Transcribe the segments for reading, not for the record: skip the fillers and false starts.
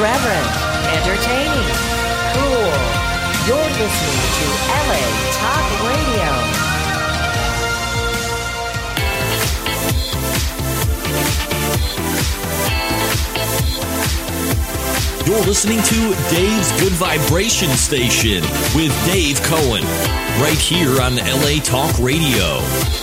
irreverent, entertaining, cool. You're listening to LA Talk Radio. You're listening to Dave's Good Vibration Station with Dave Cohen, right here on LA Talk Radio.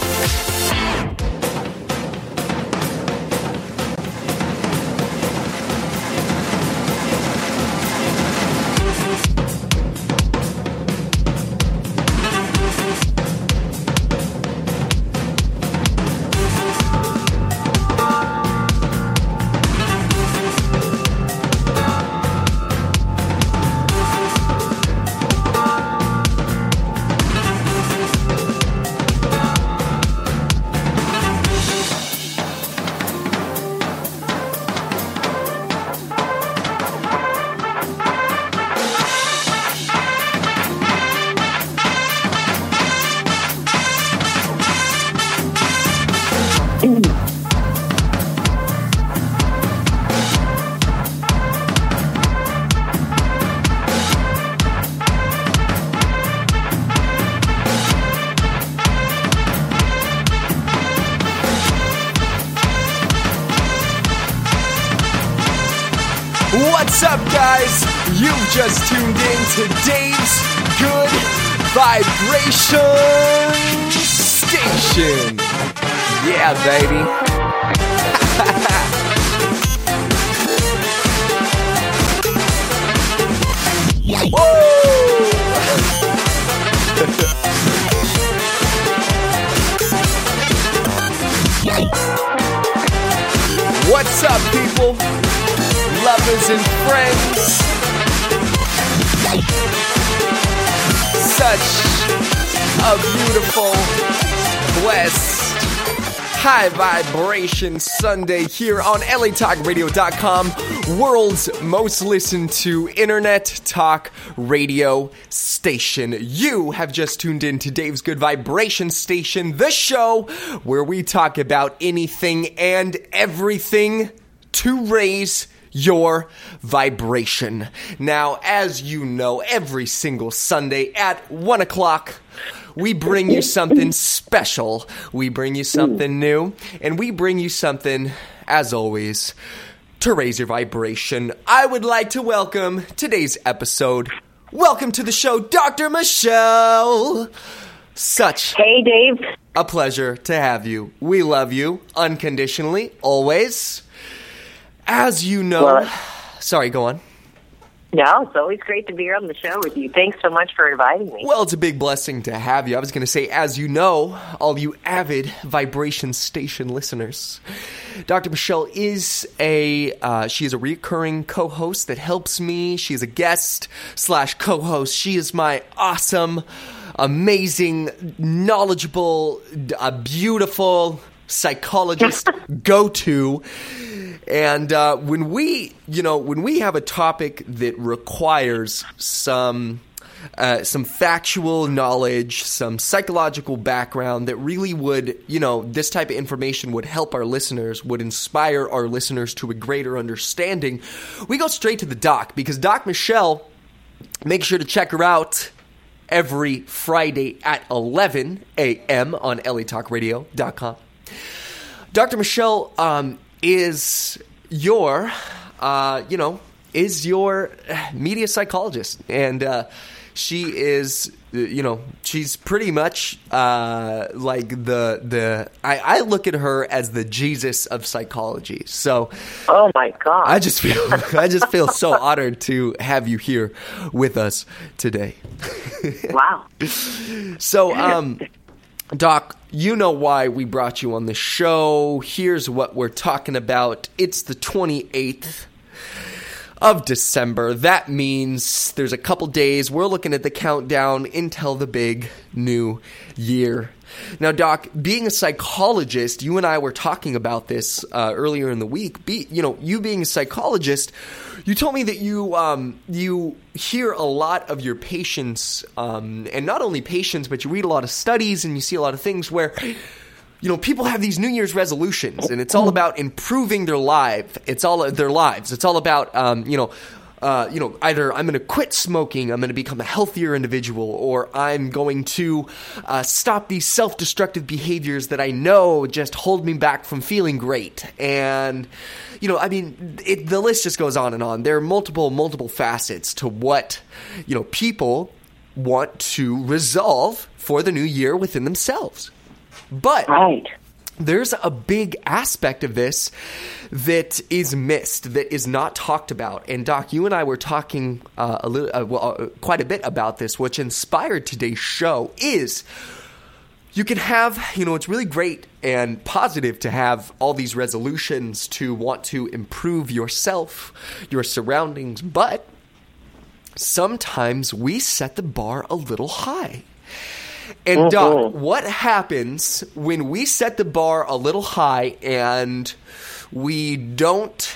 What's up, guys? You've just tuned in to Dave's Good Vibration Station. Yeah, baby. What's up, people? Lovers and friends. Such a beautiful, blessed, high vibration Sunday here on LATalkRadio.com, world's most listened to internet talk radio station. You have just tuned in to Dave's Good Vibration Station, the show where we talk about anything and everything to raise your vibration. Now, as you know, every single Sunday at 1 o'clock, we bring you something special. We bring you something new, and we bring you something, as always, to raise your vibration. I would like to welcome today's episode. Welcome to the show, Dr. Michelle. Such Hey, Dave. a pleasure to have you. We love you unconditionally, always. As you know, sorry, go on. No, it's always great to be here on the show with you. Thanks so much for inviting me. Well, it's a big blessing to have you. I was going to say, as you know, all you avid vibration station listeners, Dr. Michelle is she is a recurring co-host that helps me. She's a guest / co-host. She is my awesome, amazing, knowledgeable, beautiful psychologist go-to. And when we have a topic that requires some factual knowledge, some psychological background that really would, this type of information would help our listeners, would inspire our listeners to a greater understanding, we go straight to the doc, because Doc Michelle, make sure to check her out every Friday at 11 a.m. on LATalkRadio.com. Dr. Michelle is your media psychologist, and she is, she's pretty much like I look at her as the Jesus of psychology. So, oh my God, I just feel so honored to have you here with us today. Wow. So, Doc, you know why we brought you on the show. Here's what we're talking about. It's the 28th of December. That means there's a couple days. We're looking at the countdown until the big new year. Now, Doc, being a psychologist, you and I were talking about this earlier in the week. You being a psychologist, you told me that you hear a lot of your patients, and not only patients, but you read a lot of studies and you see a lot of things where people have these New Year's resolutions, and it's all about improving their life. It's all their lives. It's all about, either I'm going to quit smoking, I'm going to become a healthier individual, or I'm going to stop these self-destructive behaviors that I know just hold me back from feeling great. And, the list just goes on and on. There are multiple facets to what, people want to resolve for the new year within themselves. But there's a big aspect of this that is missed, that is not talked about. And Doc, you and I were talking quite a bit about this, which inspired today's show. Is you can have, it's really great and positive to have all these resolutions to want to improve yourself, your surroundings, but sometimes we set the bar a little high. And Doc, what happens when we set the bar a little high and we don't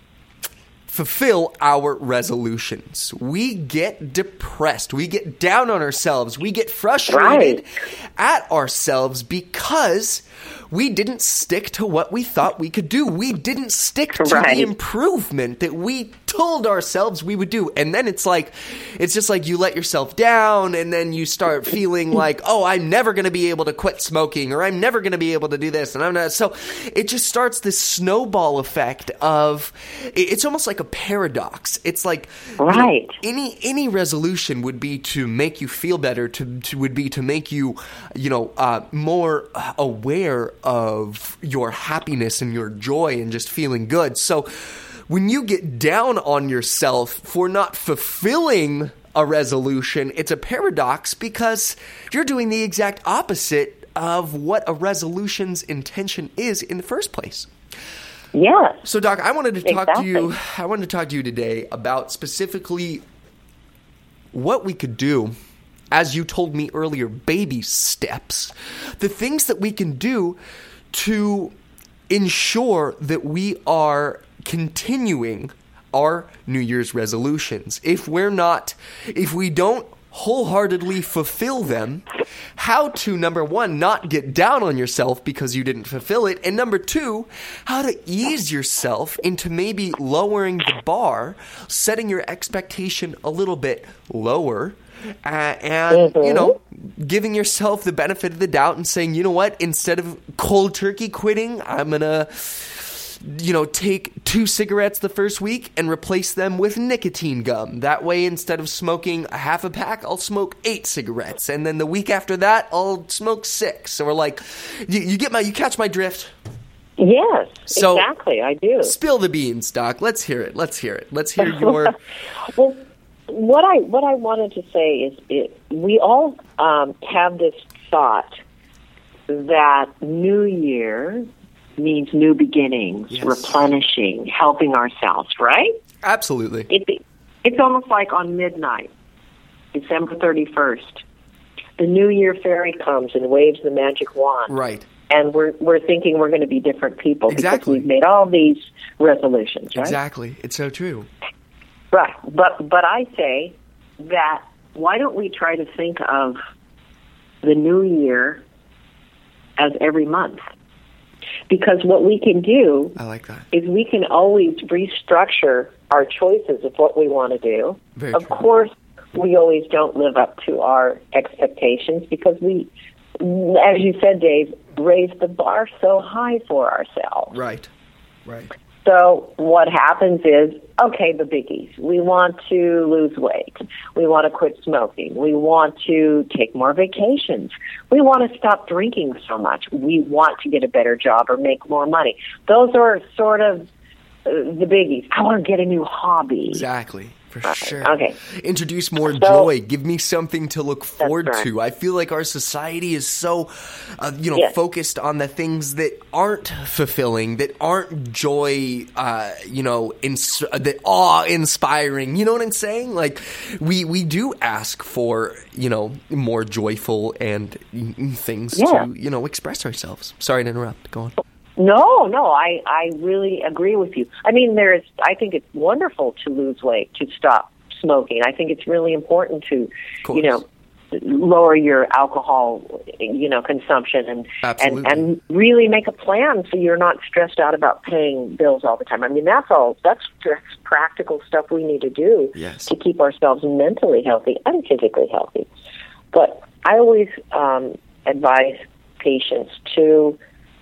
fulfill our resolutions? We get depressed. We get down on ourselves. We get frustrated at ourselves because we didn't stick to what we thought we could do. We didn't stick to the improvement that we told ourselves we would do. And then it's just like you let yourself down, and then you start feeling like, oh, I'm never going to be able to quit smoking, or I'm never going to be able to do this. And I'm not. So it just starts this snowball effect of, it's almost like a paradox. It's like any resolution would be to make you feel better, would be to make you, more aware of your happiness and your joy and just feeling good. So when you get down on yourself for not fulfilling a resolution, it's a paradox because you're doing the exact opposite of what a resolution's intention is in the first place. Yeah. So, Doc, I wanted to talk to you. I wanted to talk to you today about specifically what we could do. As you told me earlier, baby steps, the things that we can do to ensure that we are continuing our New Year's resolutions. If we don't wholeheartedly fulfill them, how to, number one, not get down on yourself because you didn't fulfill it, and number two, how to ease yourself into maybe lowering the bar, setting your expectation a little bit lower, and, giving yourself the benefit of the doubt and saying, you know what, instead of cold turkey quitting, I'm going to, take 2 cigarettes the first week and replace them with nicotine gum. That way, instead of smoking a half a pack, I'll smoke 8 cigarettes. And then the week after that, I'll smoke 6. Or you catch my drift? Yes, so, exactly, I do. Spill the beans, Doc. Let's hear it. Let's hear your... Well, what I wanted to say is we all have this thought that New Year means new beginnings, replenishing, helping ourselves, right? Absolutely. It's almost like on midnight, December 31st, the New Year fairy comes and waves the magic wand. Right. And we're thinking we're going to be different people because we've made all these resolutions, right? Exactly. It's so true. Right. But I say that why don't we try to think of the New Year as every month? Because what we can do is we can always restructure our choices of what we want to do. Of course, we always don't live up to our expectations because we, as you said, Dave, raise the bar so high for ourselves. Right. So what happens is, okay, the biggies. We want to lose weight. We want to quit smoking. We want to take more vacations. We want to stop drinking so much. We want to get a better job or make more money. Those are sort of the biggies. I want to get a new hobby. Exactly. For sure. Okay. Introduce more joy. Give me something to look forward to. I feel like our society is so, focused on the things that aren't fulfilling, that aren't joy, that awe-inspiring. You know what I'm saying? Like, we do ask for, more joyful and things to, express ourselves. Sorry to interrupt. Go on. No, I really agree with you. I mean, I think it's wonderful to lose weight, to stop smoking. I think it's really important to, lower your alcohol, consumption and really make a plan so you're not stressed out about paying bills all the time. I mean, that's just practical stuff we need to do to keep ourselves mentally healthy and physically healthy. But I always advise patients to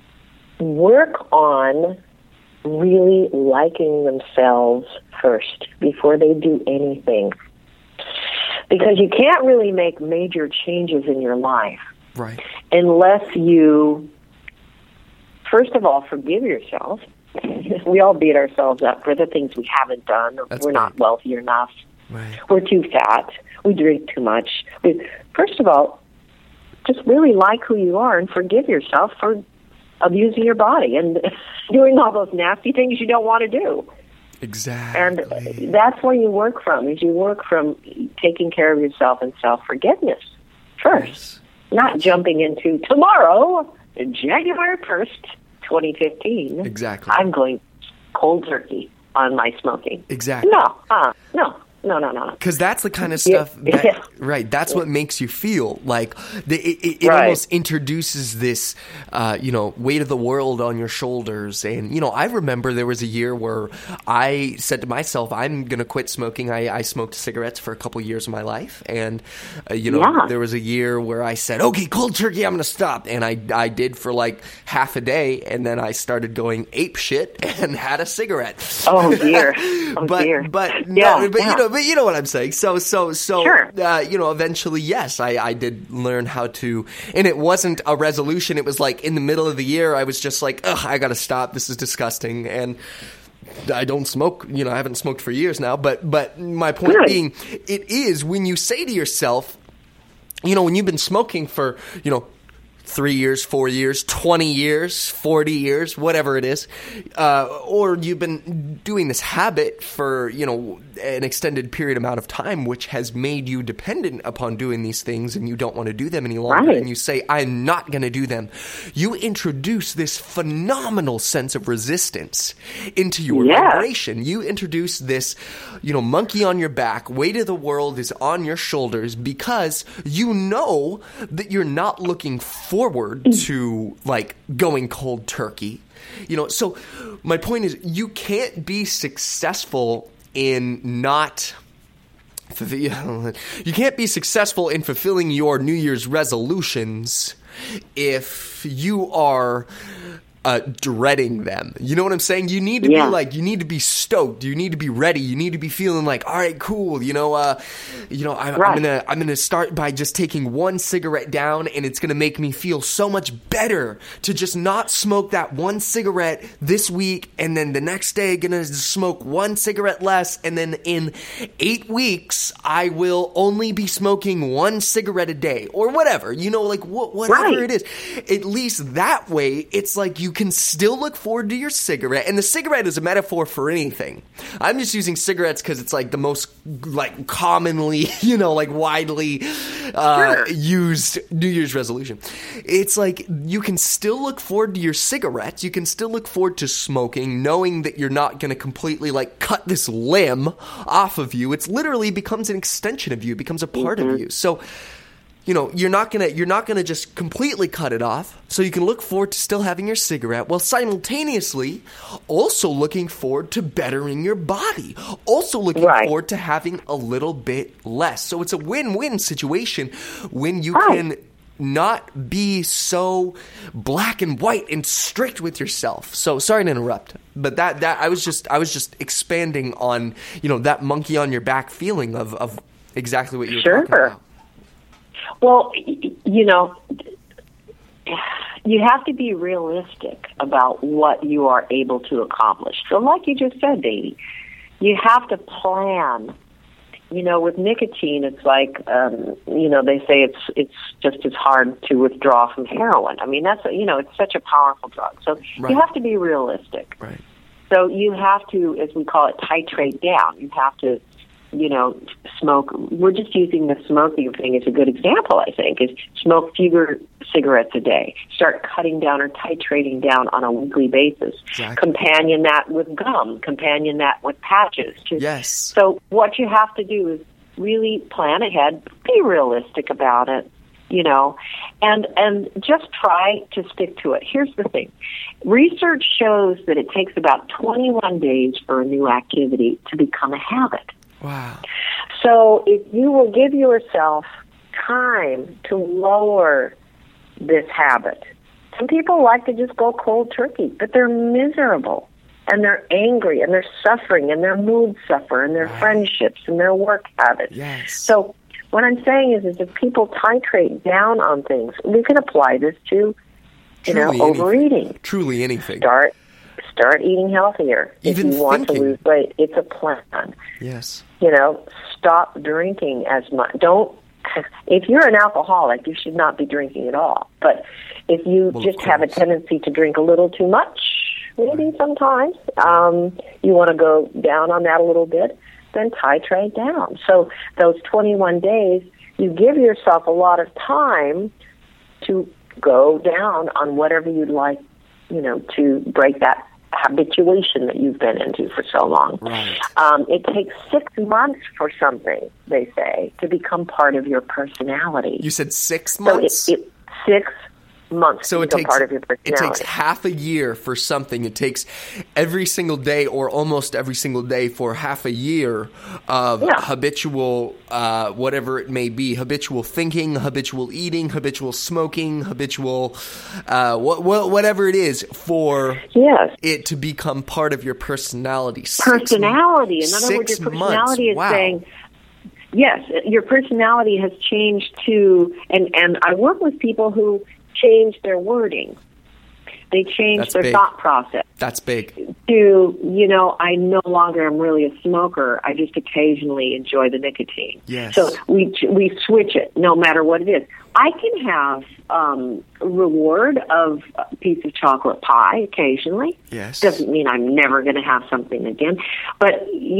work on really liking themselves first before they do anything. Because you can't really make major changes in your life unless you, first of all, forgive yourself. We all beat ourselves up for the things we haven't done. We're not wealthy enough. Right. We're too fat. We drink too much. First of all, just really like who you are and forgive yourself for abusing your body and doing all those nasty things you don't want to do. Exactly. And that's where you work from, is you work from taking care of yourself and self-forgiveness first, not jumping into tomorrow, January 1st, 2015. Exactly. I'm going cold turkey on my smoking. Exactly. No. Because that's the kind of stuff, that's what makes you feel like it almost introduces this, weight of the world on your shoulders. And, I remember there was a year where I said to myself, I'm going to quit smoking. I smoked cigarettes for a couple years of my life. And, there was a year where I said, okay, cold turkey, I'm going to stop. And I did for like half a day. And then I started going ape shit and had a cigarette. Oh, dear. But you know what I'm saying. So, sure. Eventually, yes, I did learn how to, and it wasn't a resolution. It was like in the middle of the year, I was just like, ugh, I got to stop. This is disgusting. And I don't smoke, I haven't smoked for years now. But my point being, it is when you say to yourself, when you've been smoking for, 3 years, 4 years, 20 years, 40 years, whatever it is, or you've been doing this habit for, an extended period amount of time, which has made you dependent upon doing these things and you don't want to do them any longer, and you say, I'm not going to do them, you introduce this phenomenal sense of resistance into your vibration. You introduce this, monkey on your back, weight of the world is on your shoulders because you know that you're not looking forward to like going cold turkey. So my point is you can't be successful in you can't be successful in fulfilling your New Year's resolutions if you are dreading them. You know what I'm saying? You need to be you need to be stoked. You need to be ready. You need to be feeling like, all right, cool. I'm gonna start by just taking one cigarette down, and it's gonna make me feel so much better to just not smoke that one cigarette this week, and then the next day gonna smoke one cigarette less, and then in 8 weeks I will only be smoking one cigarette a day or whatever. Whatever it is. At least that way, it's like you can still look forward to your cigarette, and the cigarette is a metaphor for anything. I'm just using cigarettes because it's like the most commonly, widely used New Year's resolution. It's like you can still look forward to your cigarettes. You can still look forward to smoking, knowing that you're not going to completely cut this limb off of you. It's literally becomes an extension of you. It becomes a part of you. So, you're not gonna just completely cut it off, so you can look forward to still having your cigarette while simultaneously also looking forward to bettering your body, also looking forward to having a little bit less. So it's a win-win situation when you can not be so black and white and strict with yourself. So sorry to interrupt, but that I was just expanding on that monkey on your back feeling of exactly what you were talking about. Well, you have to be realistic about what you are able to accomplish. So like you just said, Davey, you have to plan. With nicotine, it's like, they say it's just as hard to withdraw from heroin. I mean, it's such a powerful drug. So you have to be realistic. Right. So you have to, as we call it, titrate down. You have to, smoke. We're just using the smoking thing as a good example, I think, is smoke fewer cigarettes a day. Start cutting down or titrating down on a weekly basis. Exactly. Companion that with gum. Companion that with patches. Yes. So what you have to do is really plan ahead, be realistic about it, and just try to stick to it. Here's the thing. Research shows that it takes about 21 days for a new activity to become a habit. Wow. So if you will give yourself time to lower this habit, some people like to just go cold turkey, but they're miserable, and they're angry, and they're suffering, and their moods suffer, and their friendships, and their work habits. Yes. So what I'm saying is if people titrate down on things, we can apply this to, overeating. Truly anything. Start eating healthier. Even if you want thinking. to lose weight, it's a plan. Yes. Stop drinking as much. If you're an alcoholic, you should not be drinking at all. But if you just have a tendency to drink a little too much, maybe sometimes, you want to go down on that a little bit, then titrate down. So those 21 days, you give yourself a lot of time to go down on whatever you'd like, to break that habituation that you've been into for so long. Right. It takes 6 months for something, they say, to become part of your personality. You said 6 months? So 6 months so to become part of your personality. It takes half a year for something. It takes every single day or almost every single day for half a year of habitual, whatever it may be, habitual thinking, habitual eating, habitual smoking, habitual, whatever it is for it to become part of your personality. Personality. In other words, your personality is saying, yes, your personality has changed to, and I work with people who change their wording. They change their thought process. That's big. To, I no longer am really a smoker. I just occasionally enjoy the nicotine. Yes. So we switch it no matter what it is. I can have reward of a piece of chocolate pie occasionally. Yes. Doesn't mean I'm never going to have something again. But,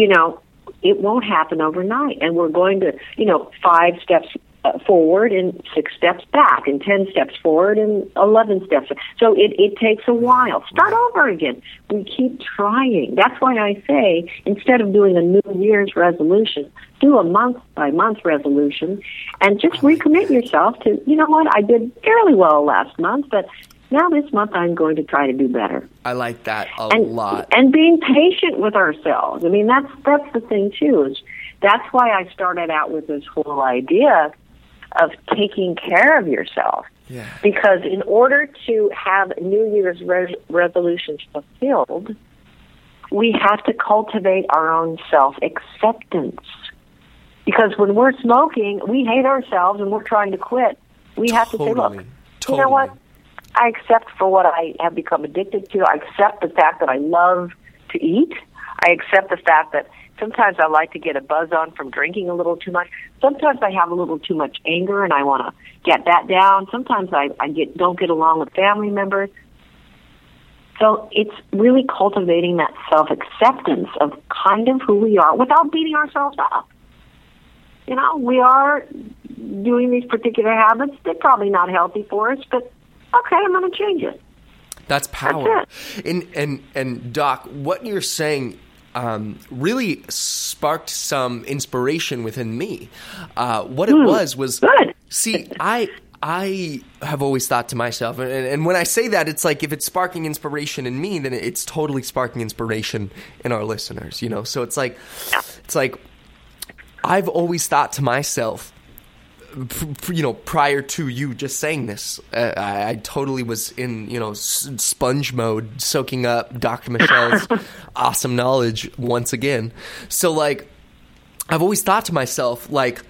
it won't happen overnight. And we're going to, 5 steps forward and 6 steps back and 10 steps forward and 11 steps. So it takes a while. Start over again. We keep trying. That's why I say instead of doing a New Year's resolution, do a month-by-month resolution and just recommit yourself to, I did fairly well last month, but now this month I'm going to try to do better. I like that a lot. And being patient with ourselves. I mean, that's the thing, too. Is that's why I started out with this whole idea of taking care of yourself. Yeah. Because in order to have New Year's resolutions fulfilled, we have to cultivate our own self-acceptance. Because when we're smoking, we hate ourselves and we're trying to quit. We have to say, look, you know what? I accept for what I have become addicted to. I accept the fact that I love to eat. I accept the fact that sometimes I like to get a buzz on from drinking a little too much. Sometimes I have a little too much anger and I want to get that down. Sometimes I don't get along with family members. So it's really cultivating that self-acceptance of kind of who we are without beating ourselves up. We are doing these particular habits. They're probably not healthy for us, but okay, I'm going to change it. That's power. That's it. And Doc, what you're saying really sparked some inspiration within me. What it was good. See, I have always thought to myself, and when I say that, it's like if it's sparking inspiration in me, then it's totally sparking inspiration in our listeners. So it's like I've always thought to myself, prior to you just saying this, I totally was in, sponge mode, soaking up Dr. Michelle's awesome knowledge once again. So, I've always thought to myself,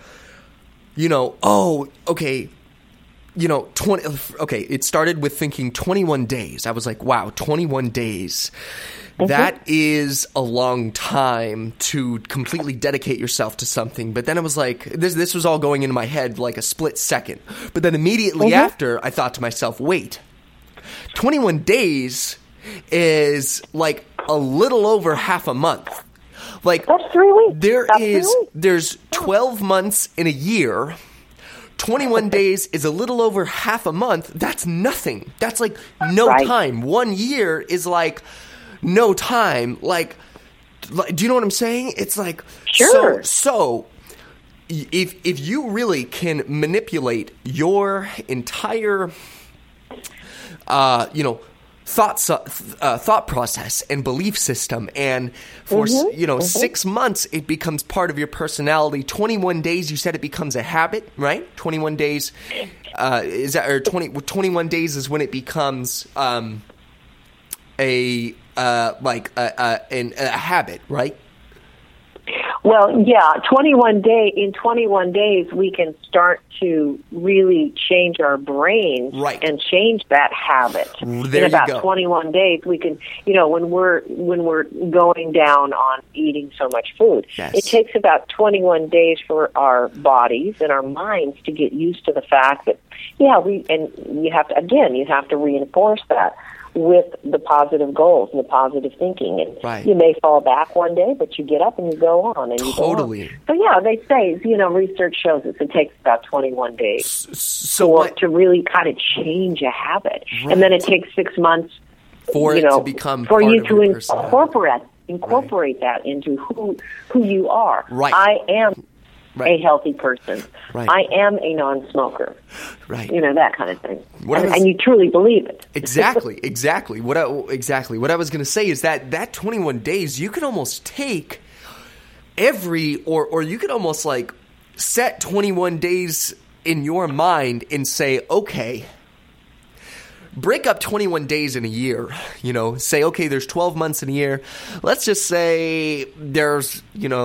it started with thinking 21 days. I was like, wow, 21 days. That is a long time to completely dedicate yourself to something. But then I was like, this was all going into my head like a split second. But then immediately after, I thought to myself, wait, 21 days is like a little over half a month. That's 3 weeks. There's 12 months in a year. 21 days is a little over half a month. That's nothing. That's like no time. 1 year is like no time. Do you know what I'm saying? It's like, sure. So if you really can manipulate your entire, thought process and belief system, and for 6 months it becomes part of your personality. 21 days, you said it becomes a habit, right? 21 days, 21 days is when it becomes a habit, right? Well, yeah, in 21 days, we can start to really change our brains and change that habit. There in about you go. 21 days, we can, when we're going down on eating so much food, it takes about 21 days for our bodies and our minds to get used to the fact that, you have to reinforce that with the positive goals and the positive thinking. And you may fall back one day, but you get up and you go on. And Totally. So, they say, research shows us it takes about 21 days to really kind of change a habit. Right. And then it takes 6 months for it to become for part you of to your incorporate that into who you are. Right. I am a healthy person. Right. I am a non-smoker. Right. That kind of thing. And you truly believe it. Exactly. What I was going to say is that 21 days, you could almost take or you could almost like set 21 days in your mind and say, okay, break up 21 days in a year, say, okay, there's 12 months in a year. Let's just say there's,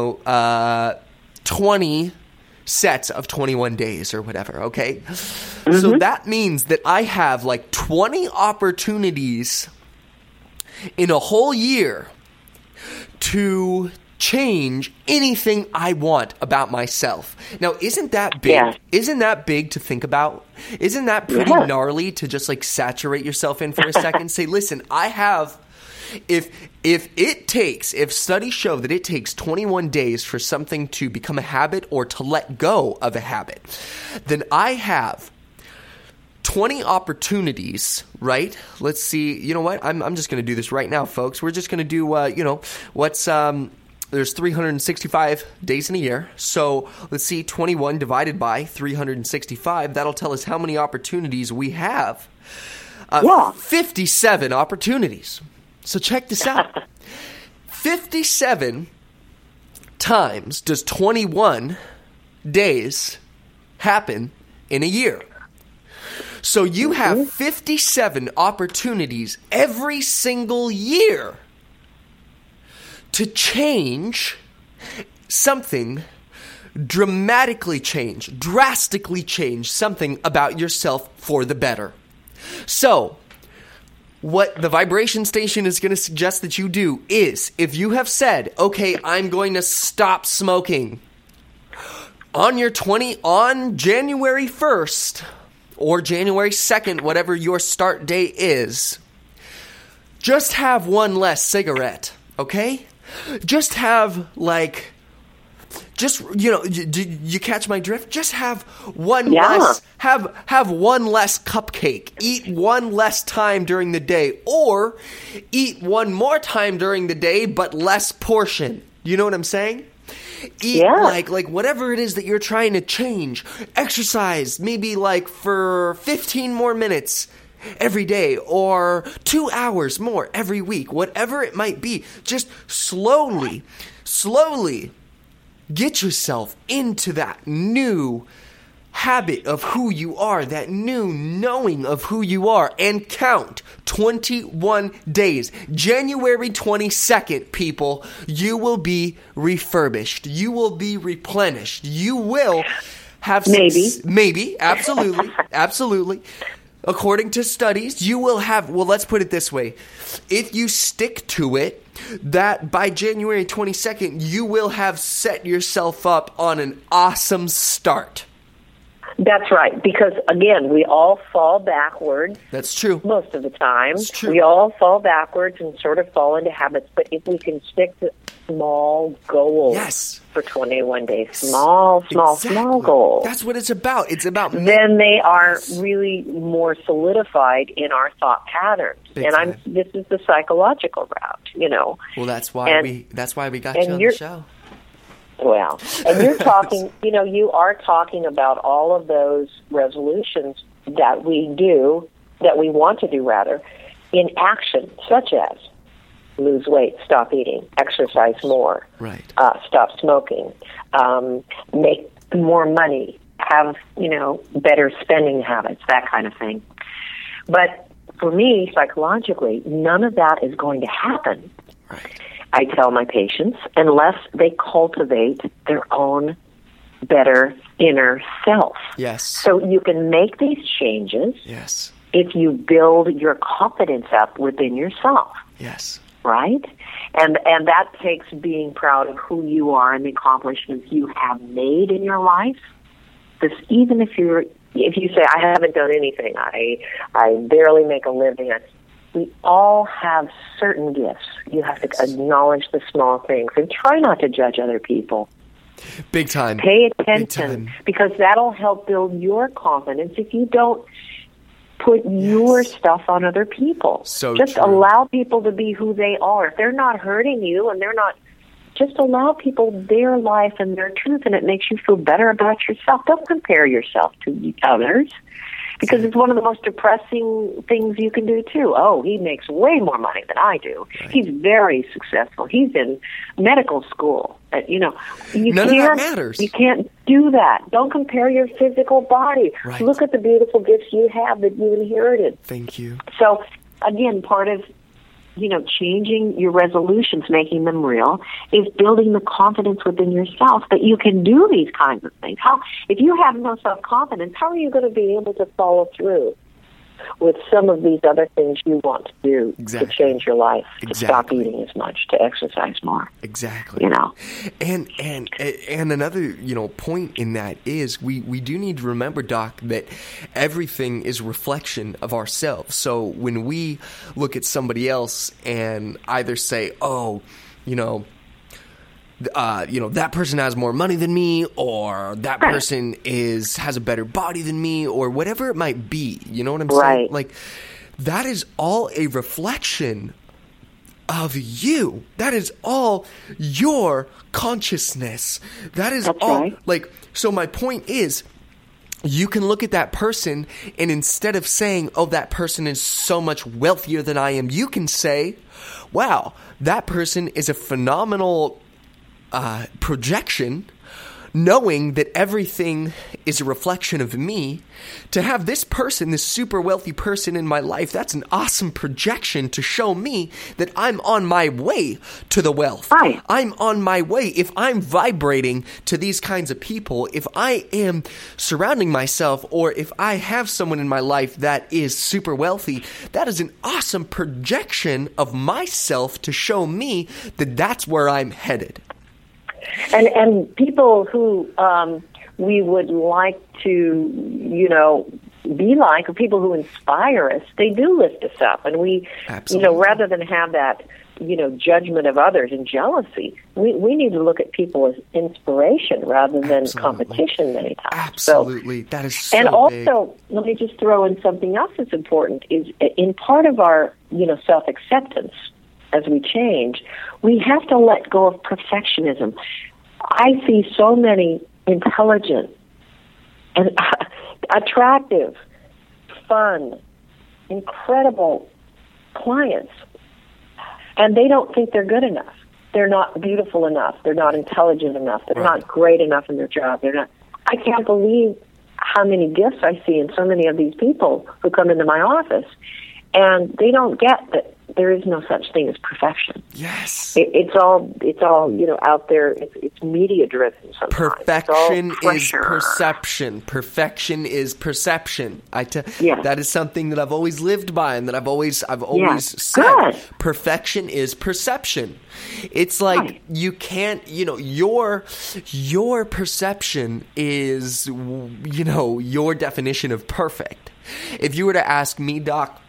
20 sets of 21 days or whatever, okay? Mm-hmm. So that means that I have like 20 opportunities in a whole year to change anything I want about myself. Now, isn't that big? Yeah. Isn't that big to think about? Isn't that pretty gnarly to just like saturate yourself in for a second? Say, listen, I have... If studies show that it takes 21 days for something to become a habit or to let go of a habit, then I have 20 opportunities, right? Let's see. You know what? I'm just going to do this right now, folks. We're just going to do, there's 365 days in a year. So let's see, 21 divided by 365. That'll tell us how many opportunities we have. 57 opportunities. So check this out. 57 times does 21 days happen in a year. So you have 57 opportunities every single year to change something, drastically change something about yourself for the better. So what the vibration station is going to suggest that you do is, if you have said, okay, I'm going to stop smoking on January 1st or January 2nd, whatever your start date is, just have one less cigarette, okay? Just have you catch my drift? Just have one less, have one less cupcake. Eat one less time during the day, or eat one more time during the day, but less portion. You know what I'm saying? Eat like whatever it is that you're trying to change. Exercise maybe like for 15 more minutes every day, or 2 hours more every week. Whatever it might be, just slowly get yourself into that new habit of who you are, that new knowing of who you are, and count 21 days. January 22nd, people, you will be refurbished. You will be replenished. You will have... Maybe, absolutely. According to studies, you will have... Well, let's put it this way. If you stick to it, that by January 22nd, you will have set yourself up on an awesome start. That's right, because, again, we all fall backwards. That's true. Most of the time. That's true. We all fall backwards and sort of fall into habits, but if we can stick to small goals for 21 days, small goals. That's what it's about. It's about... Then they are really more solidified in our thought patterns. This is the psychological route, Well, that's why we got you on the show. Well, and you're talking, you are talking about all of those resolutions that we want to do rather, in action, such as lose weight, stop eating, exercise more, right. Stop smoking, make more money, have, better spending habits, that kind of thing. But for me, psychologically, none of that is going to happen. Right. I tell my patients, unless they cultivate their own better inner self. Yes. So you can make these changes Yes. if you build your confidence up within yourself. Yes. Right? And that takes being proud of who you are and the accomplishments you have made in your life. Because even if you say, I haven't done anything, I barely make a living, we all have certain gifts. You have to acknowledge the small things and try not to judge other people. Big time. Pay attention, Big time. because that'll help build your confidence if you don't put your stuff on other people. So just true. allow people to be who they are. If they're not hurting you and they're not, just allow people their life and their truth, and it makes you feel better about yourself. Don't compare yourself to others, because it's one of the most depressing things you can do too. Oh, he makes way more money than I do. Right. He's very successful. He's in medical school. You None of that matters. You can't do that. Don't compare your physical body. Right. Look at the beautiful gifts you have that you inherited. Thank you. So, again, part of changing your resolutions, making them real, is building the confidence within yourself that you can do these kinds of things. If you have no self-confidence, how are you going to be able to follow through with some of these other things you want to do Exactly. to change your life, to stop Exactly. eating as much, to exercise more? Exactly. And another, point in that is we do need to remember, Doc, that everything is a reflection of ourselves. So when we look at somebody else and either say, that person has more money than me, or that person has a better body than me, or whatever it might be. You know what I'm saying? Right. Like, that is all a reflection of you. That is all your consciousness. That is That's all. right. Like, so my point is, you can look at that person, and instead of saying, oh, that person is so much wealthier than I am, you can say, wow, that person is a phenomenal projection, knowing that everything is a reflection of me. To have this person, this super wealthy person in my life, that's an awesome projection to show me that I'm on my way to the wealth. Right. I'm on my way. If I'm vibrating to these kinds of people, if I am surrounding myself, or if I have someone in my life that is super wealthy, that is an awesome projection of myself to show me that that's where I'm headed. And people who we would like to, be like, or people who inspire us, they do lift us up. And we, Absolutely. Rather than have that, judgment of others and jealousy, we need to look at people as inspiration rather than Absolutely. competition many times. Absolutely. That is so and also, big. let me just throw in something else that's important, is in part of our, self-acceptance as we change, we have to let go of perfectionism. I see so many intelligent and attractive, fun, incredible clients, and they don't think they're good enough. They're not beautiful enough. They're not intelligent enough. They're Right. not great enough in their job. I can't believe how many gifts I see in so many of these people who come into my office, and they don't get that there is no such thing as perfection. Yes. It's all out there. It's media driven sometimes. Perfection It's all is pressure. perception. Perfection is perception. Yes. That is something that I've always lived by, and that I've always Yes. said. Good. Perfection is perception. It's like Right. you can't, your perception is, your definition of perfect. If you were to ask me, Doc,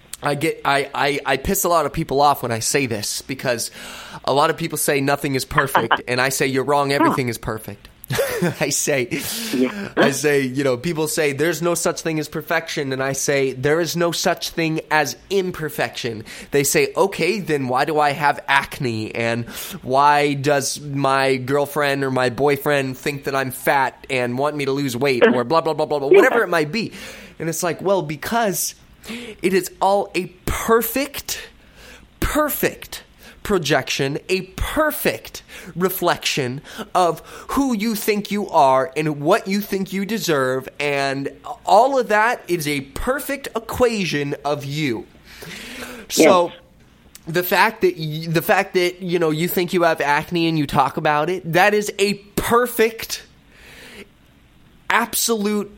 I piss a lot of people off when I say this, because a lot of people say nothing is perfect, and I say you're wrong, everything is perfect. I say, people say there's no such thing as perfection. And I say, there is no such thing as imperfection. They say, okay, then why do I have acne? And why does my girlfriend or my boyfriend think that I'm fat and want me to lose weight or blah, blah, blah, blah, blah, whatever it might be. And it's like, well, because it is all a perfect projection, a perfect reflection of who you think you are and what you think you deserve, and all of that is a perfect equation of you. So yes. The fact that you think you have acne and you talk about it, that is a perfect, absolute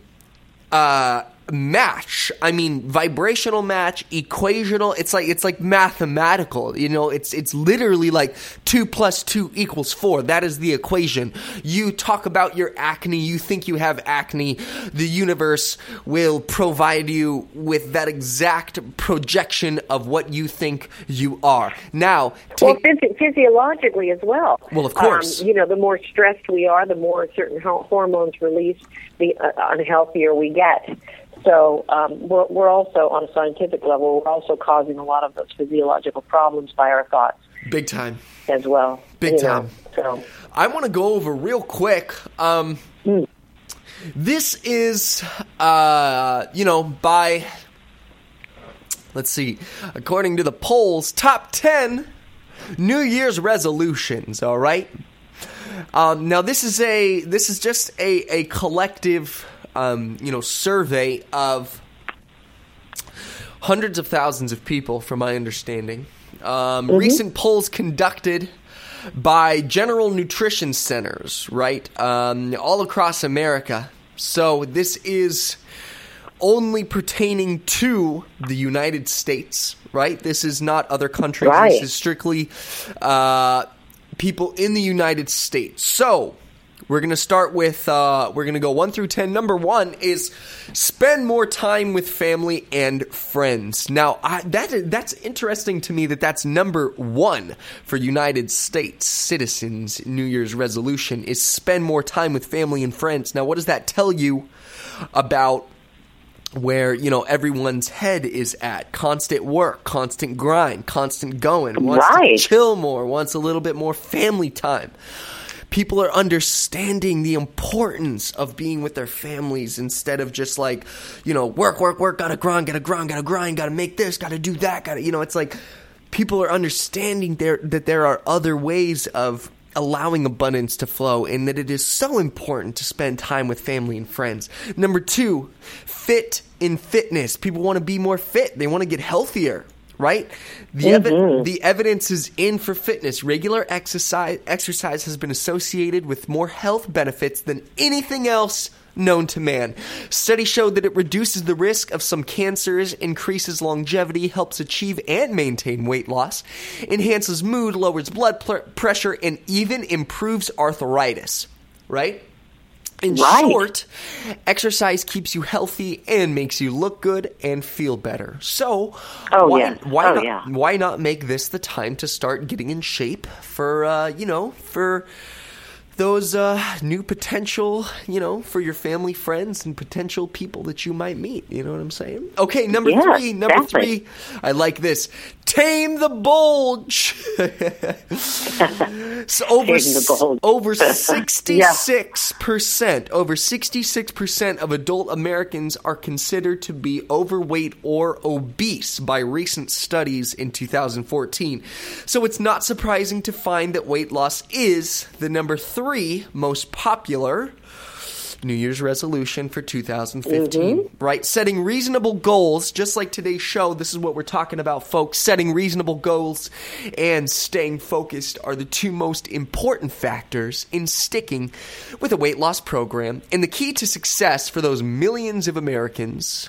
match. I mean, vibrational match, equational. It's like mathematical. It's literally like 2 + 2 = 4. That is the equation. You talk about your acne. You think you have acne. The universe will provide you with that exact projection of what you think you are. Now, physiologically as well. Well, of course. The more stressed we are, the more certain hormones release, the unhealthier we get. So we're also, on a scientific level, we're also causing a lot of those physiological problems by our thoughts. Big time. As well. Big time. So I want to go over real quick. This is, by, let's see, according to the polls, top 10 New Year's resolutions, all right? Now, this is just a collective survey of hundreds of thousands of people, from my understanding. Recent polls conducted by General Nutrition Centers, right, all across America. So this is only pertaining to the United States, right? This is not other countries. Right. This is strictly people in the United States. So we're going to start with, we're going to go 1 through 10. Number 1 is spend more time with family and friends. Now, that's interesting to me that's number 1 for United States citizens' New Year's resolution is spend more time with family and friends. Now, what does that tell you about where, everyone's head is at? Constant work, constant grind, constant going, wants to chill more, wants a little bit more family time. People are understanding the importance of being with their families instead of just like, work, gotta grind, gotta make this, gotta do that, it's like people are understanding that there are other ways of allowing abundance to flow, and that it is so important to spend time with family and friends. Number 2, fit in fitness. People want to be more fit. They want to get healthier, right? The evidence is in for fitness. Regular exercise has been associated with more health benefits than anything else known to man. Studies showed that it reduces the risk of some cancers, increases longevity, helps achieve and maintain weight loss, enhances mood, lowers blood pressure, and even improves arthritis, right? In short, exercise keeps you healthy and makes you look good and feel better. So, why not make this the time to start getting in shape for those new potential, for your family, friends, and potential people that you might meet. You know what I'm saying? Okay, number 3, I like this. Tame the bulge. So over 66% of adult Americans are considered to be overweight or obese by recent studies in 2014. So it's not surprising to find that weight loss is the number 3 most popular New Year's resolution for 2015, right? Setting reasonable goals, just like today's show, this is what we're talking about, folks. Setting reasonable goals and staying focused are the 2 most important factors in sticking with a weight loss program. And the key to success for those millions of Americans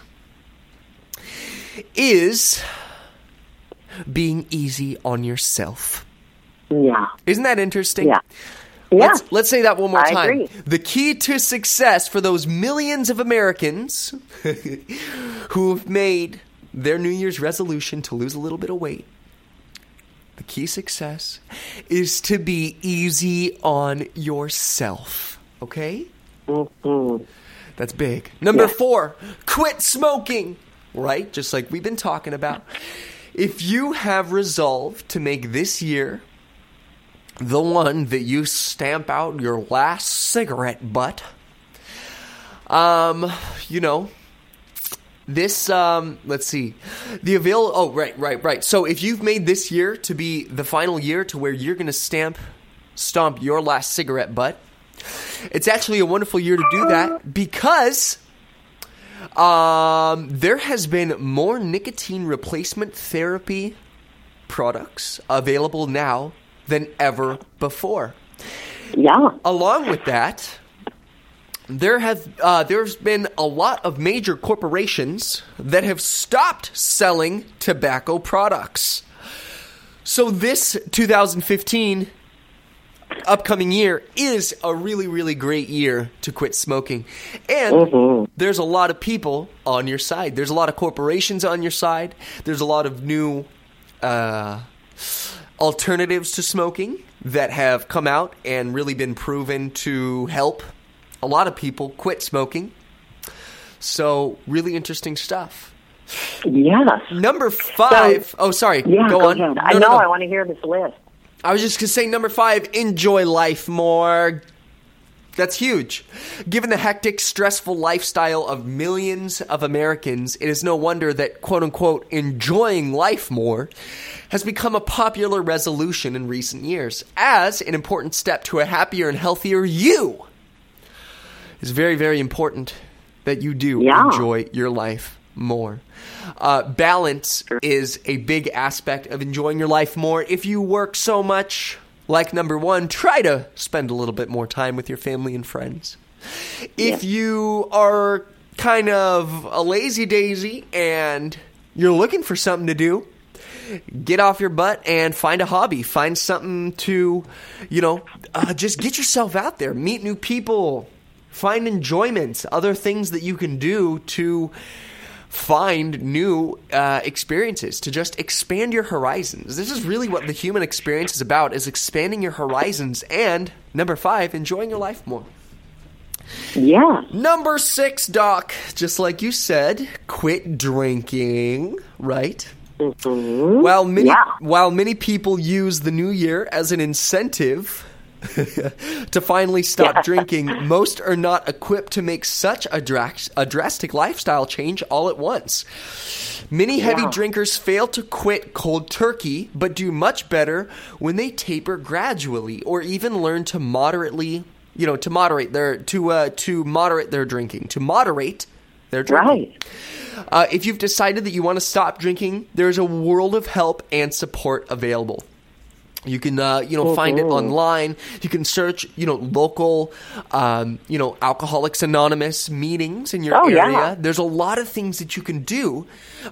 is being easy on yourself. Yeah. Isn't that interesting? Yeah. Let's say that one more time. I agree. The key to success for those millions of Americans who have made their New Year's resolution to lose a little bit of weight, the key success is to be easy on yourself. Okay? Mm-hmm. That's big. Number 4, quit smoking. Right? Just like we've been talking about. If you have resolved to make this year the one that you stamp out your last cigarette butt, this, let's see, right. So if you've made this year to be the final year to where you're going to stomp your last cigarette butt, it's actually a wonderful year to do that because there has been more nicotine replacement therapy products available now than ever before. Yeah. Along with that, there's been a lot of major corporations that have stopped selling tobacco products. So this 2015 upcoming year is a really, really great year to quit smoking. And there's a lot of people on your side. There's a lot of corporations on your side. There's a lot of new alternatives to smoking that have come out and really been proven to help a lot of people quit smoking. So really interesting stuff. Yes. Number 5. Sorry. Yeah, go on. ahead. No. I want to hear this list. I was just going to say number 5, enjoy life more. That's huge. Given the hectic, stressful lifestyle of millions of Americans, it is no wonder that, quote-unquote, enjoying life more has become a popular resolution in recent years as an important step to a happier and healthier you. It's very, very important that you do enjoy your life more. Balance is a big aspect of enjoying your life more. If you work so much, like number 1, try to spend a little bit more time with your family and friends. If you are kind of a lazy daisy and you're looking for something to do, get off your butt and find a hobby. Find something to, just get yourself out there. Meet new people. Find enjoyments, other things that you can do to find new experiences, to just expand your horizons. This is really what the human experience is about, is expanding your horizons. And number 5, enjoying your life more. Yeah. Number 6, Doc, just like you said, quit drinking, right? Mm-hmm. While many people use the new year as an incentive to finally stop drinking, most are not equipped to make such a drastic lifestyle change all at once. Many heavy drinkers fail to quit cold turkey, but do much better when they taper gradually, or even learn to moderate their drinking. Right. If you've decided that you want to stop drinking, there's a world of help and support available. You can, find it online. You can search, local, Alcoholics Anonymous meetings in your area. Yeah. There's a lot of things that you can do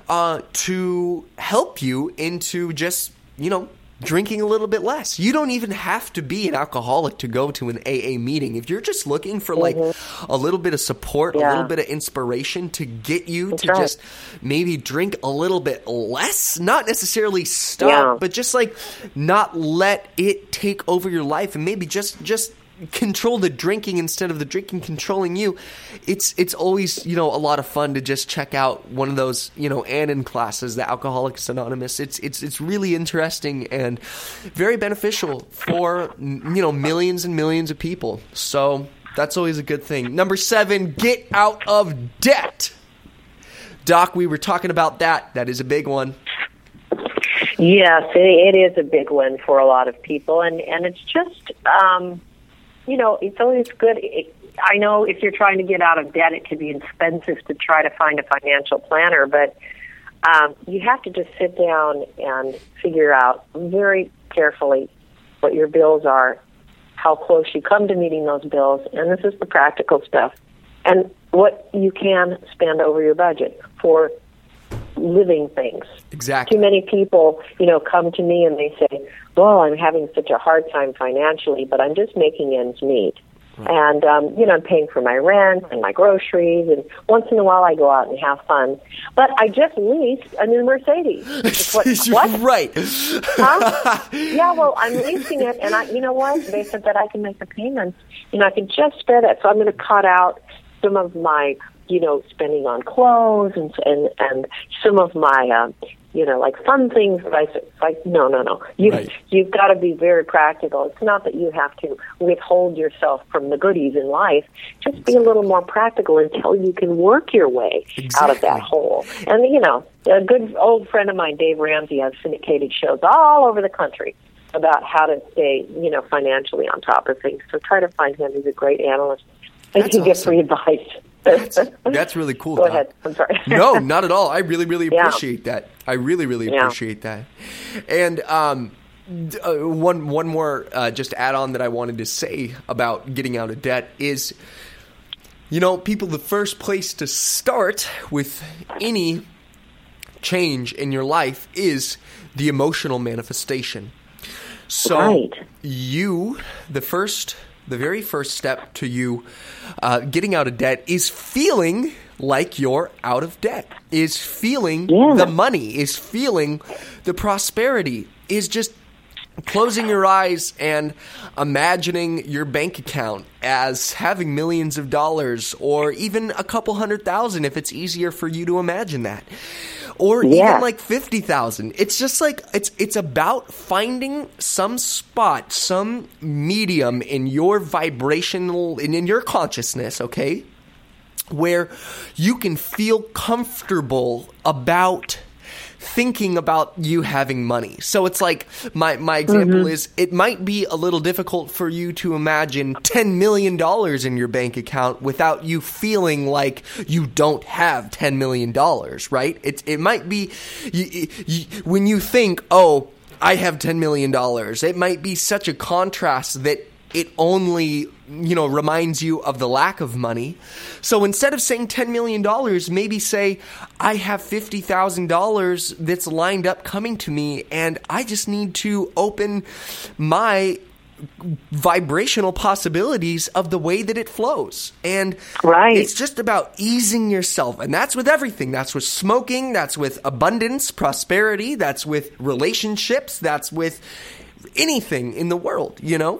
to help you into just, drinking a little bit less. You don't even have to be an alcoholic to go to an AA meeting. If you're just looking for a little bit of support, a little bit of inspiration to get you to just maybe drink a little bit less, not necessarily stop, but just not let it take over your life, and maybe just control the drinking instead of the drinking controlling you. It's always, a lot of fun to just check out one of those, Annan classes, the Alcoholics Anonymous. It's really interesting and very beneficial for, millions and millions of people. So that's always a good thing. Number 7, get out of debt. Doc, we were talking about that. That is a big one. Yes, it is a big one for a lot of people. And it's just, it's always good. I know if you're trying to get out of debt, it can be expensive to try to find a financial planner, but you have to just sit down and figure out very carefully what your bills are, how close you come to meeting those bills, and this is the practical stuff, and what you can spend over your budget for living things. Exactly. Too many people, come to me and they say, well, I'm having such a hard time financially, but I'm just making ends meet. And, I'm paying for my rent and my groceries, and once in a while I go out and have fun. But I just leased a new Mercedes. What? Right. Huh? Yeah, well, I'm leasing it, and you know what? They said that I can make the payments. I can just spare that. So I'm going to cut out some of my, spending on clothes and some of my, like fun things that I said, like, no. You've got to be very practical. It's not that you have to withhold yourself from the goodies in life. Just be a little more practical until you can work your way out of that hole. And, a good old friend of mine, Dave Ramsey, has syndicated shows all over the country about how to stay, financially on top of things. So try to find him. He's a great analyst. And you get free advice. That's really cool. Go ahead. I'm sorry. No, not at all. I really, really appreciate that. I really, really appreciate that. And one more just add on that I wanted to say about getting out of debt is, people, the first place to start with any change in your life is the emotional manifestation. So the very first step to you getting out of debt is feeling like you're out of debt, is feeling the money, is feeling the prosperity, is just closing your eyes and imagining your bank account as having millions of dollars or even a couple $100,000 if it's easier for you to imagine that. Or even like 50,000. It's just like it's about finding some spot, some medium in your vibrational and in your consciousness, okay, where you can feel comfortable about thinking about you having money. So it's like my example is it might be a little difficult for you to imagine $10 million in your bank account without you feeling like you don't have $10 million, right? It might be when you think, oh, I have $10 million, it might be such a contrast that it only, reminds you of the lack of money. So instead of saying $10 million, maybe say, I have $50,000 that's lined up coming to me, and I just need to open my vibrational possibilities of the way that it flows. And it's just about easing yourself. And that's with everything. That's with smoking. That's with abundance, prosperity. That's with relationships. That's with anything in the world,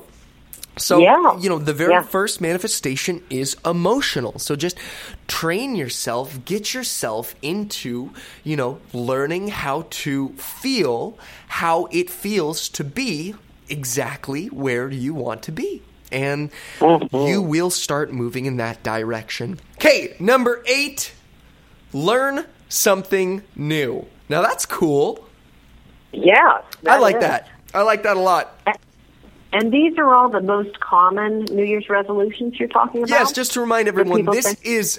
So, the very first manifestation is emotional. So just train yourself, get yourself into, learning how to feel how it feels to be exactly where you want to be. And you will start moving in that direction. Okay, number 8, learn something new. Now that's cool. Yeah. I like that. I like that a lot. And these are all the most common New Year's resolutions you're talking about? Yes, just to remind everyone, this is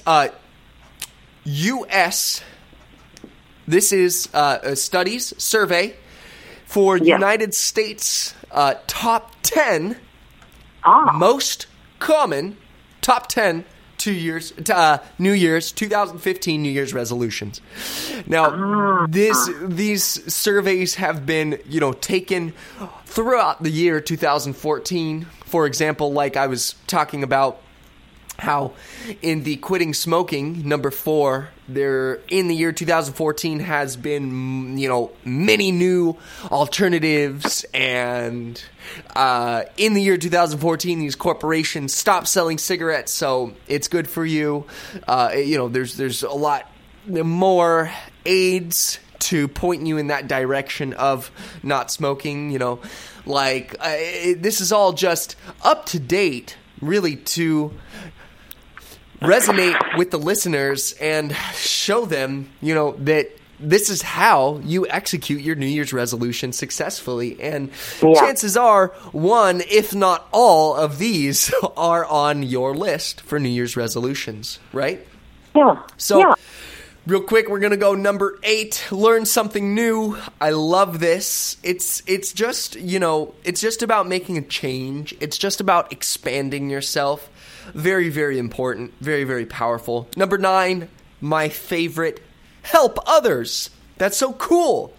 U.S. This is a studies survey for United States top 10 most common top 10 New Year's 2015 New Year's resolutions. Now, these surveys have been, taken throughout the year 2014. For example, like I was talking about how in the quitting smoking, number 4, there in the year 2014 has been, many new alternatives, and in the year 2014, these corporations stopped selling cigarettes, so it's good for you. There's a lot more aids to point you in that direction of not smoking. This is all just up to date, really, to resonate with the listeners and show them, that this is how you execute your New Year's resolution successfully. And chances are, one, if not all of these are on your list for New Year's resolutions, right? Yeah. So, real quick, we're going to go number 8, learn something new. I love this. It's just, it's just about making a change. It's just about expanding yourself. Very, very important. Very, very powerful. Number 9, my favorite, help others. That's so cool.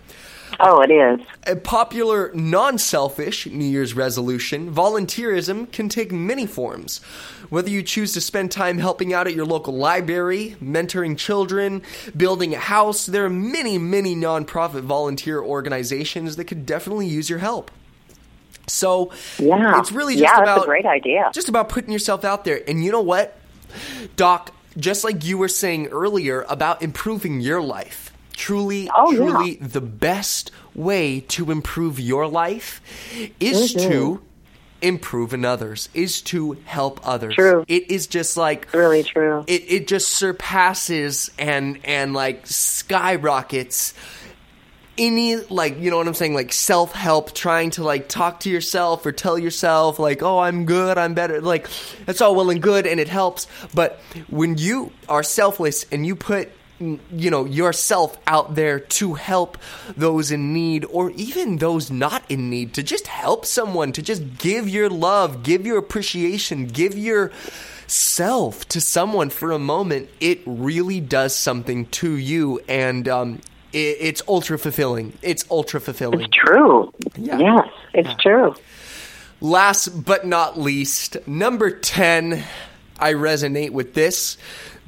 Oh, it is. A popular non-selfish New Year's resolution, volunteerism can take many forms. Whether you choose to spend time helping out at your local library, mentoring children, building a house, there are many, many nonprofit volunteer organizations that could definitely use your help. So it's really just that's a great idea. Just about putting yourself out there. And you know what, Doc, just like you were saying earlier about improving your life, truly the best way to improve your life is to improve in others, is to help others. True. It is just like really true. It just surpasses and like skyrockets any, like, you know what I'm saying, like self-help, trying to like talk to yourself or tell yourself like, oh, I'm good, I'm better. Like, that's all well and good and it helps. But when you are selfless and you put, you know, yourself out there to help those in need or even those not in need, to just help someone, to just give your love, give your appreciation, give your self to someone for a moment, it really does something to you. And it's ultra fulfilling. It's ultra fulfilling. It's true. Yeah. Yes, it's true. Last but not least, number 10, I resonate with this.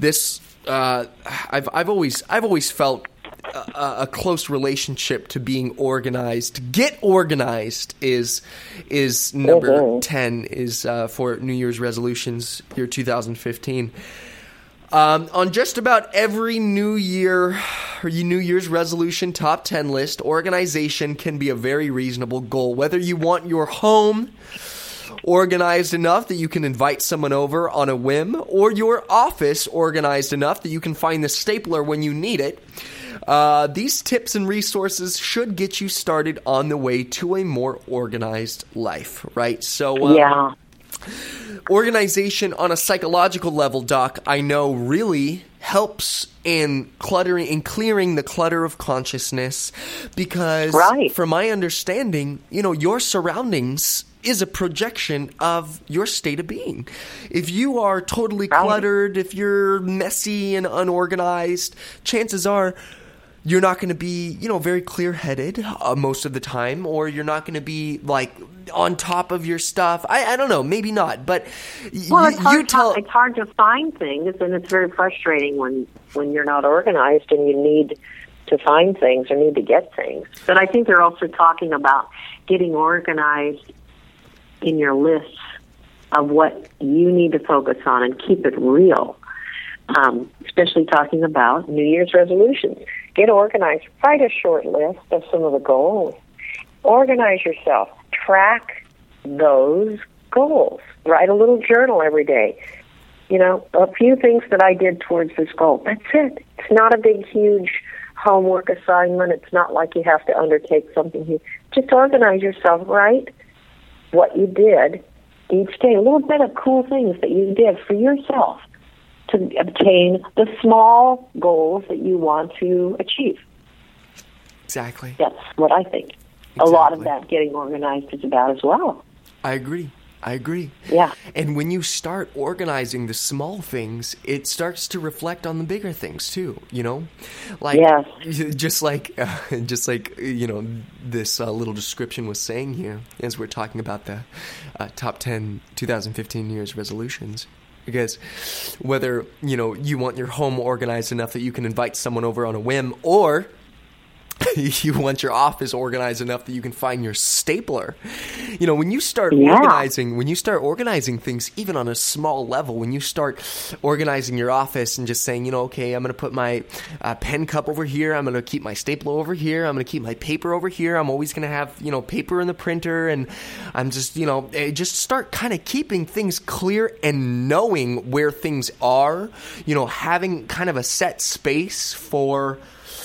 I've always felt a close relationship to being organized. Get organized is number 10 is for New Year's resolutions year 2015. On just about every New Year's resolution top 10 list, organization can be a very reasonable goal. Whether you want your home organized enough that you can invite someone over on a whim, or your office organized enough that you can find the stapler when you need it. These tips and resources should get you started on the way to a more organized life, right? So, organization on a psychological level, Doc, I know really helps in clearing the clutter of consciousness, because from my understanding, you know, your surroundings is a projection of your state of being. If you are totally cluttered, if you're messy and unorganized, chances are you're not going to be, you know, very clear-headed most of the time, or you're not going to be like on top of your stuff. I don't know, maybe not, but it's hard to find things, and it's very frustrating when you're not organized and you need to find things or need to get things. But I think they're also talking about getting organized in your lists of what you need to focus on and keep it real, especially talking about New Year's resolutions. Get organized. Write a short list of some of the goals. Organize yourself. Track those goals. Write a little journal every day. You know, a few things that I did towards this goal. That's it. It's not a big, huge homework assignment. It's not like you have to undertake something huge. Just organize yourself, right? What you did each day, a little bit of cool things that you did for yourself to obtain the small goals that you want to achieve. Exactly. That's what I think. Exactly. A lot of that getting organized is about as well. I agree. Yeah. And when you start organizing the small things, it starts to reflect on the bigger things too, you know? Like, just like, you know, this little description was saying here as we're talking about the top 10 2015 New Year's resolutions. Because whether, you know, you want your home organized enough that you can invite someone over on a whim, or you want your office organized enough that you can find your stapler. You know, when you start organizing things, even on a small level, when you start organizing your office and just saying, you know, okay, I'm going to put my pen cup over here. I'm going to keep my stapler over here. I'm going to keep my paper over here. I'm always going to have, you know, paper in the printer. And I'm just, you know, just start kind of keeping things clear and knowing where things are, you know, having kind of a set space for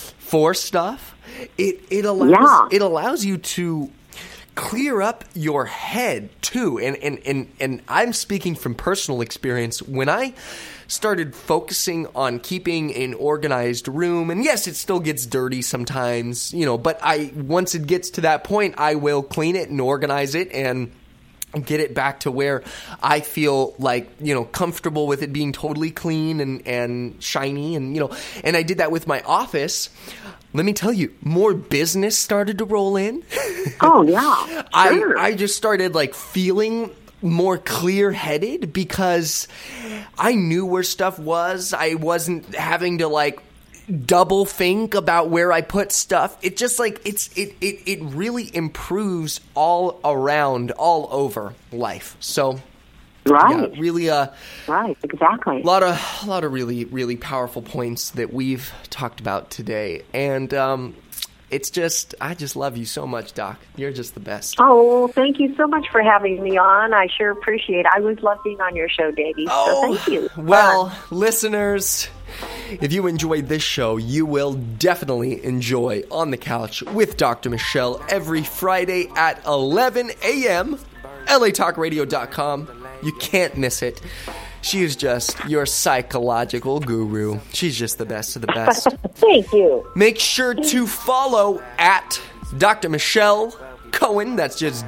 stuff. It allows you to clear up your head too, and I'm speaking from personal experience. When I started focusing on keeping an organized room, and yes, it still gets dirty sometimes, you know, but once it gets to that point, I will clean it and organize it and get it back to where I feel like, comfortable with it being totally clean and shiny. And, and I did that with my office. Let me tell you, more business started to roll in. Oh, yeah. Sure. I just started like feeling more clear-headed because I knew where stuff was. I wasn't having to like double think about where I put stuff. It just like it really improves all around, all over life. So right, yeah, really, right, exactly. A lot of really, really powerful points that we've talked about today, and it's just, I just love you so much, Doc. You're just the best. Oh, thank you so much for having me on. I sure appreciate it. I always love being on your show, Davey. So thank you. Well, listeners, if you enjoyed this show, you will definitely enjoy On the Couch with Dr. Michelle every Friday at 11 a.m. LATalkRadio.com. You can't miss it. She is just your psychological guru. She's just the best of the best. Thank you. Make sure to follow at Dr. Michelle Cohen. That's just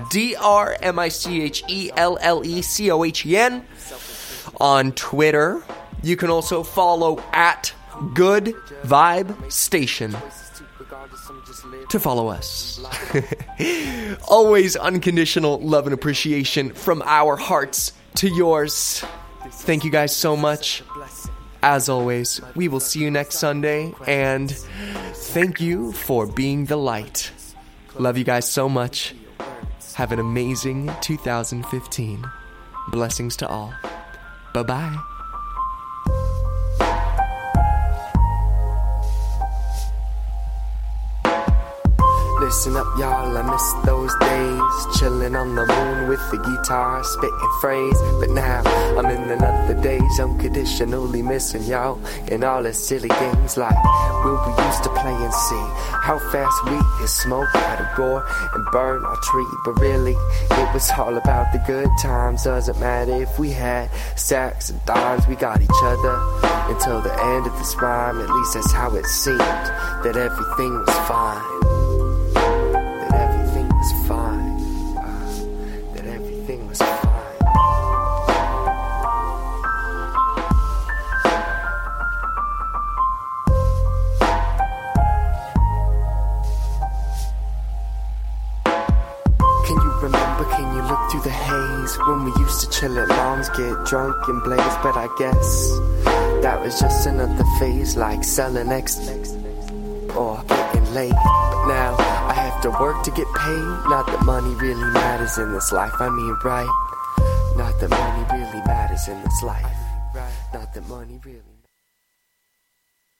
DrMichellEcohen on Twitter. You can also follow at Good Vibe Station to follow us. Always unconditional love and appreciation from our hearts to yours. Thank you guys so much. As always, we will see you next Sunday, and thank you for being the light. Love you guys so much. Have an amazing 2015. Blessings to all. Bye-bye. Listen up, y'all, I miss those days. Chilling on the moon with the guitar, spitting phrase. But now, I'm in another days, unconditionally missing y'all. And all the silly games like when we used to play and see how fast we could smoke out of gore and burn our tree. But really, it was all about the good times. Doesn't matter if we had stacks and dimes, we got each other until the end of this rhyme. At least that's how it seemed, that everything was fine. When we used to chill at moms, get drunk and blaze. But I guess that was just another phase, like selling ecstasy or getting laid. But now I have to work to get paid. Not that money really matters in this life, I mean, right? Not that money really matters in this life. Not that money really